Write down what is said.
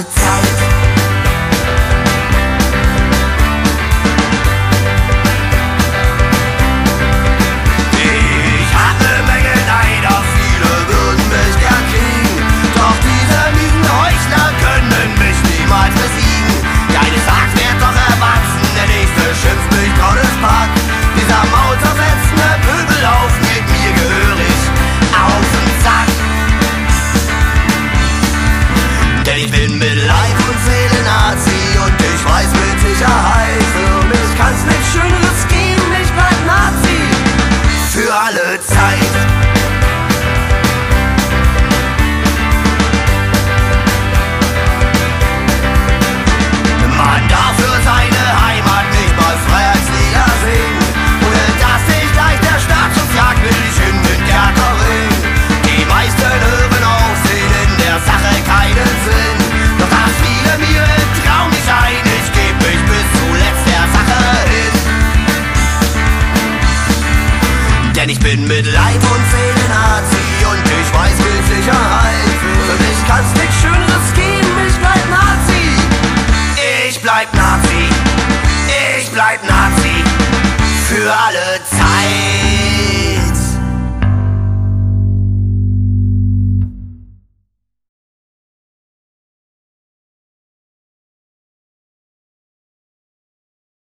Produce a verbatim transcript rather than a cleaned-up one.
Zeit. Ich hab ne Menge Neider, viele würden mich gern kriegen, doch diese miesen Heuchler können mich niemals besiegen. Keines Tages wird doch erwachsen, der nächste schimpft mich Gottespack. Dieser maulzersetzende Pöbelhaufen geht mir gehörig auf den Sack. Denn ich bin mit Leib und Seele Nazi und ich weiß mit Sicherheit, für mich kann's nichts Schöneres geben, ich bleib Nazi für alle Zeit. Man darf für seine Heimat nicht mal Freiheitslieder singen, ohne dass sich gleich der Staatsschutz jagt, will ich in den Kerkerring. Die meisten hören auf, sehen in der Sache keinen Sinn, doch das viele mir im Traum nicht ein, ich geb mich bis zuletzt der Sache hin. Denn ich bin mit Leib und Seele Nazi und ich weiß mit Sicherheit, für mich kann's nichts Schöneres geben, ich bleib Nazi, ich bleib Nazi.